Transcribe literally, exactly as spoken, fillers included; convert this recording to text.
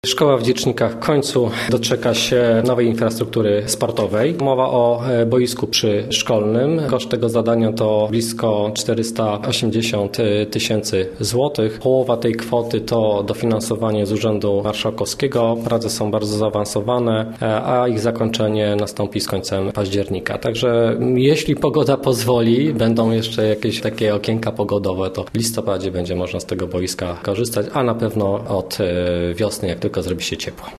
Szkoła w Dziecznikach w końcu doczeka się nowej infrastruktury sportowej. Mowa o boisku przyszkolnym. Koszt tego zadania to blisko czterysta osiemdziesiąt tysięcy złotych. Połowa tej kwoty to dofinansowanie z Urzędu Marszałkowskiego. Prace są bardzo zaawansowane, a ich zakończenie nastąpi z końcem października. Także jeśli pogoda pozwoli, będą jeszcze jakieś takie okienka pogodowe, to w listopadzie będzie można z tego boiska korzystać, a na pewno od wiosny, jak tylko zrobi się ciepło.